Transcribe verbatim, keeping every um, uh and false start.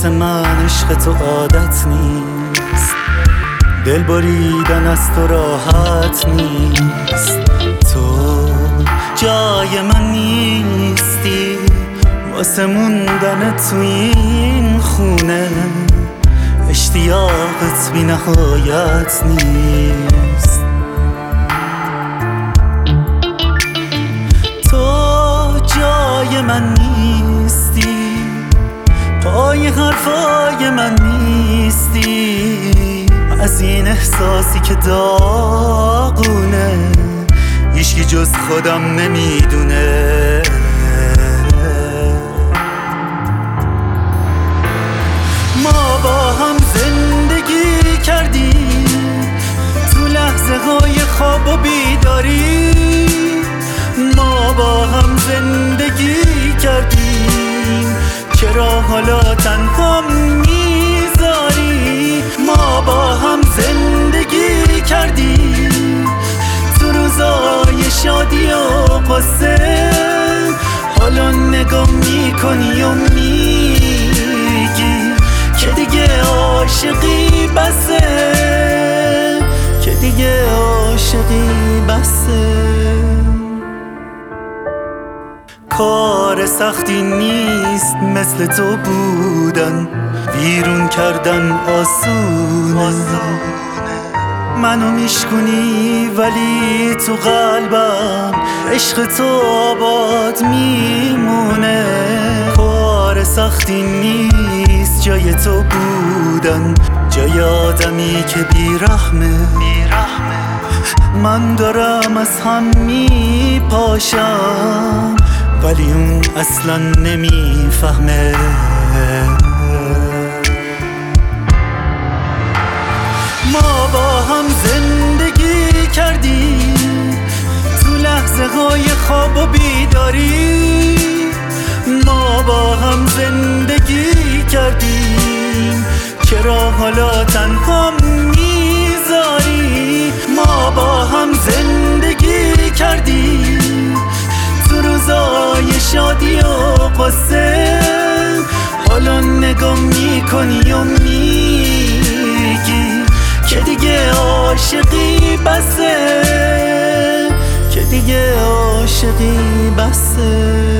واسه من عشق تو عادت نیست، دل بریدن از تو راحت نیست. تو جای من نیستی واسه موندن تو این خونه، اشتیاقت بی نهایت نیست. تو جای من نیستی، پای حرفای من نیستی، از این احساسی که داغونه هیچکی جز خودم نمیدونه. ما با هم زندگی کردیم تو لحظه های خواب و بیداری، ما با هم زندگی کردیم چرا حالا تنها میذاری. ما با هم زندگی کردیم تو روزای شادی و قصه، حالا نگاه میکنی و میگی که دیگه عاشقی بسه، که دیگه عاشقی بسه. کار سختی نیست مثل تو بودن، بیرون کردن آسونه. منو میشکنی ولی تو قلبم عشق تو آباد میمونه. کار سختی نیست جای تو بودن، جای آدمی که بیرحمه. من دارم از هم میپاشم ولی اون اصلا نمیفهمه. ما با هم زندگی کردیم تو لحظه های خواب و بیداری، ما با هم زندگی کردیم چرا حالا تنها میذاری. ما با هم زندگی کردیم تو روزای شادی و قصه، حالا نگاه میکنی و میگی که دیگه عاشقی بسه، که دیگه عاشقی بسه.